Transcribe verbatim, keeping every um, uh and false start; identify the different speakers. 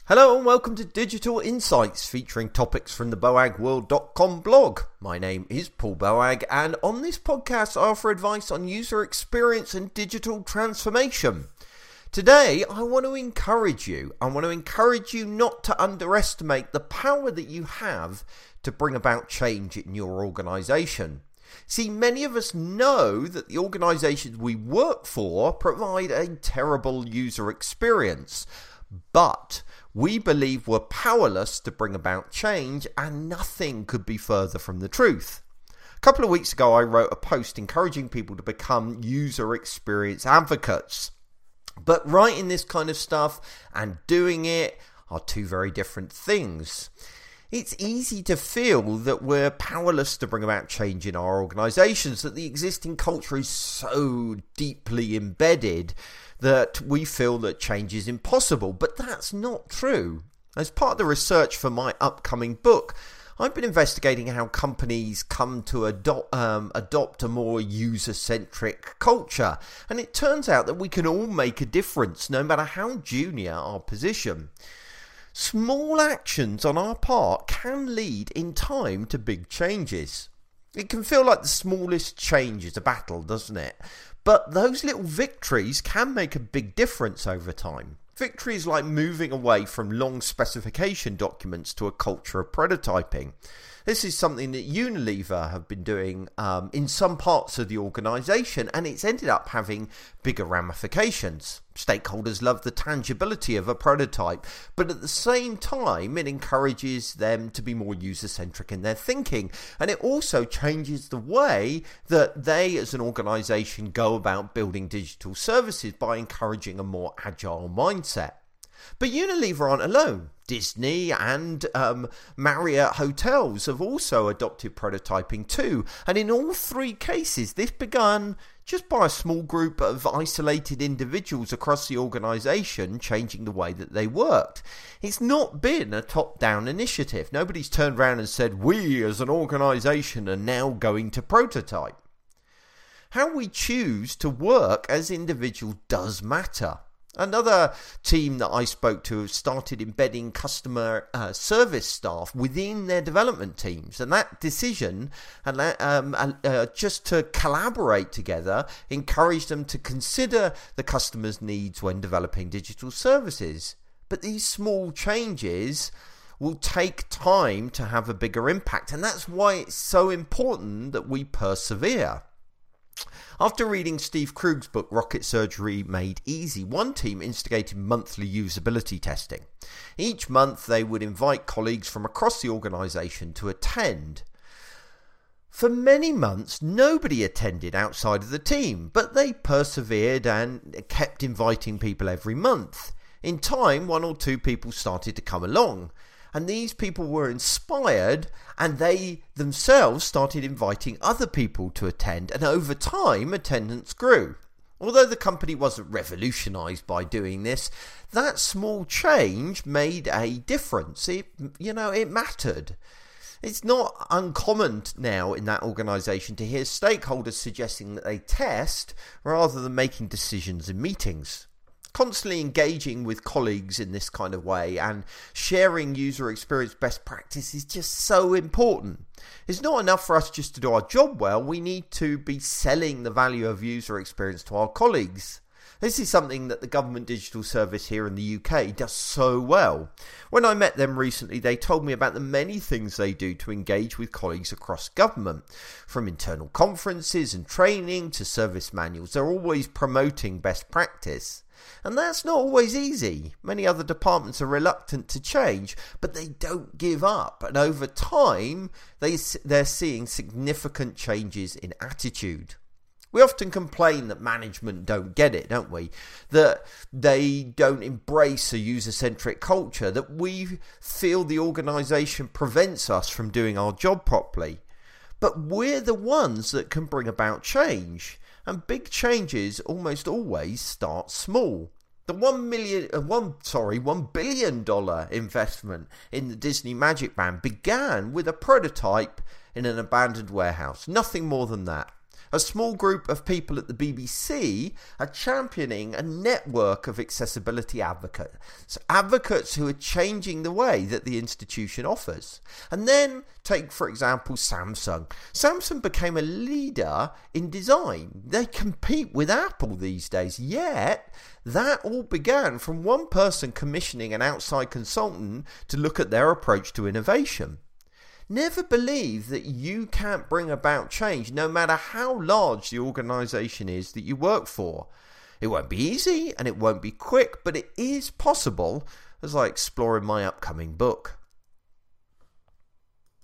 Speaker 1: Hello and welcome to Digital Insights, featuring topics from the boag world dot com blog. My name is Paul Boag, and on this podcast I offer advice on user experience and digital transformation. Today I want to encourage you. I want to encourage you not to underestimate the power that you have to bring about change in your organisation. See, many of us know that the organisations we work for provide a terrible user experience, but we believe we're powerless to bring about change, and nothing could be further from the truth. A couple of weeks ago I wrote a post encouraging people to become user experience advocates. But writing this kind of stuff and doing it are two very different things. It's easy to feel that we're powerless to bring about change in our organisations, that the existing culture is so deeply embedded that we feel that change is impossible, but that's not true. As part of the research for my upcoming book, I've been investigating how companies come to adopt, um, adopt a more user-centric culture, and it turns out that we can all make a difference, no matter how junior our position. Small actions on our part can lead in time to big changes. It can feel like the smallest change is a battle, doesn't it? But those little victories can make a big difference over time. Victories like moving away from long specification documents to a culture of prototyping. This is something that Unilever have been doing um, in some parts of the organisation, and it's ended up having bigger ramifications. Stakeholders love the tangibility of a prototype, but at the same time it encourages them to be more user-centric in their thinking, and it also changes the way that they as an organisation go about building digital services by encouraging a more agile mindset. But Unilever aren't alone. Disney and um, Marriott Hotels have also adopted prototyping too, and in all three cases this began just by a small group of isolated individuals across the organisation changing the way that they worked. It's not been a top-down initiative. Nobody's turned around and said, we as an organisation are now going to prototype. How we choose to work as individuals does matter. Another team that I spoke to started embedding customer uh, service staff within their development teams, and that decision and that, um, uh, just to collaborate together encouraged them to consider the customer's needs when developing digital services. But these small changes will take time to have a bigger impact, and that's why it's so important that we persevere. After reading Steve Krug's book, Rocket Surgery Made Easy, one team instigated monthly usability testing. Each month they would invite colleagues from across the organisation to attend. For many months nobody attended outside of the team, but they persevered and kept inviting people every month. In time, one or two people started to come along, and these people were inspired, and they themselves started inviting other people to attend, and over time attendance grew. Although the company wasn't revolutionised by doing this, that small change made a difference. It, you know, it mattered. It's not uncommon now in that organisation to hear stakeholders suggesting that they test rather than making decisions in meetings. Constantly engaging with colleagues in this kind of way and sharing user experience best practice is just so important. It's not enough for us just to do our job well, we need to be selling the value of user experience to our colleagues. This is something that the Government Digital Service here in the U K does so well. When I met them recently, they told me about the many things they do to engage with colleagues across government. From internal conferences and training to service manuals, they're always promoting best practice. And that's not always easy. Many other departments are reluctant to change, but they don't give up. And over time, they, they're seeing significant changes in attitude. We often complain that management don't get it, don't we? That they don't embrace a user-centric culture, that we feel the organisation prevents us from doing our job properly. But we're the ones that can bring about change. And big changes almost always start small. The one million, uh, one sorry, one billion dollar investment in the Disney Magic Band began with a prototype in an abandoned warehouse. Nothing more than that. A small group of people at the B B C are championing a network of accessibility advocates, advocates who are changing the way that the institution offers. And then take, for example, Samsung. Samsung became a leader in design. They compete with Apple these days, yet that all began from one person commissioning an outside consultant to look at their approach to innovation. Never believe that you can't bring about change, no matter how large the organisation is that you work for. It won't be easy and it won't be quick, but it is possible, as I explore in my upcoming book.